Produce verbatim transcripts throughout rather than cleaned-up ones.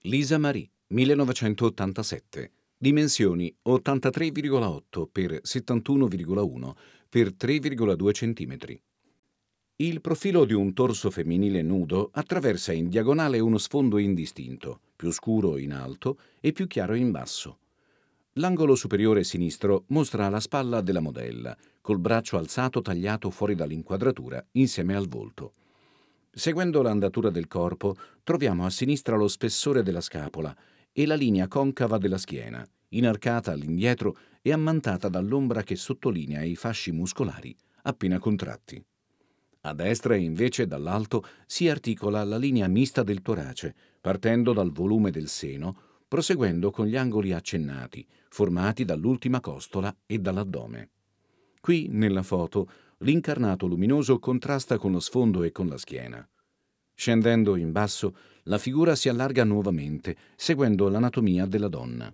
Lisa Marie, millenovecentottantasette. Dimensioni ottantatré virgola otto per settantuno virgola uno per tre virgola due centimetri. Il profilo di un torso femminile nudo attraversa in diagonale uno sfondo indistinto, più scuro in alto e più chiaro in basso. L'angolo superiore sinistro mostra la spalla della modella, col braccio alzato tagliato fuori dall'inquadratura insieme al volto. Seguendo l'andatura del corpo, troviamo a sinistra lo spessore della scapola e la linea concava della schiena, inarcata all'indietro e ammantata dall'ombra che sottolinea i fasci muscolari appena contratti. A destra, invece, dall'alto si articola la linea mista del torace, partendo dal volume del seno, proseguendo con gli angoli accennati, formati dall'ultima costola e dall'addome. Qui, nella foto, l'incarnato luminoso contrasta con lo sfondo e con la schiena. Scendendo in basso, la figura si allarga nuovamente, seguendo l'anatomia della donna.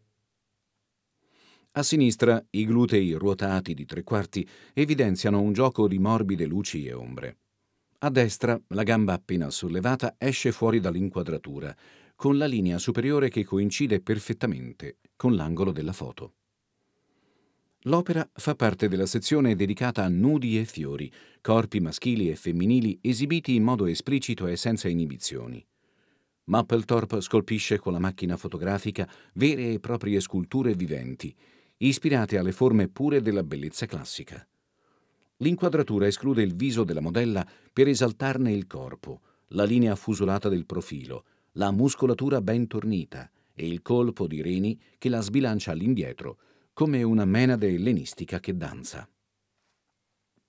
A sinistra, i glutei ruotati di tre quarti evidenziano un gioco di morbide luci e ombre. A destra, la gamba appena sollevata esce fuori dall'inquadratura, con la linea superiore che coincide perfettamente con l'angolo della foto. L'opera fa parte della sezione dedicata a nudi e fiori, corpi maschili e femminili esibiti in modo esplicito e senza inibizioni. Mapplethorpe scolpisce con la macchina fotografica vere e proprie sculture viventi, ispirate alle forme pure della bellezza classica. L'inquadratura esclude il viso della modella per esaltarne il corpo, la linea affusolata del profilo, la muscolatura ben tornita e il colpo di reni che la sbilancia all'indietro, come una menade ellenistica che danza.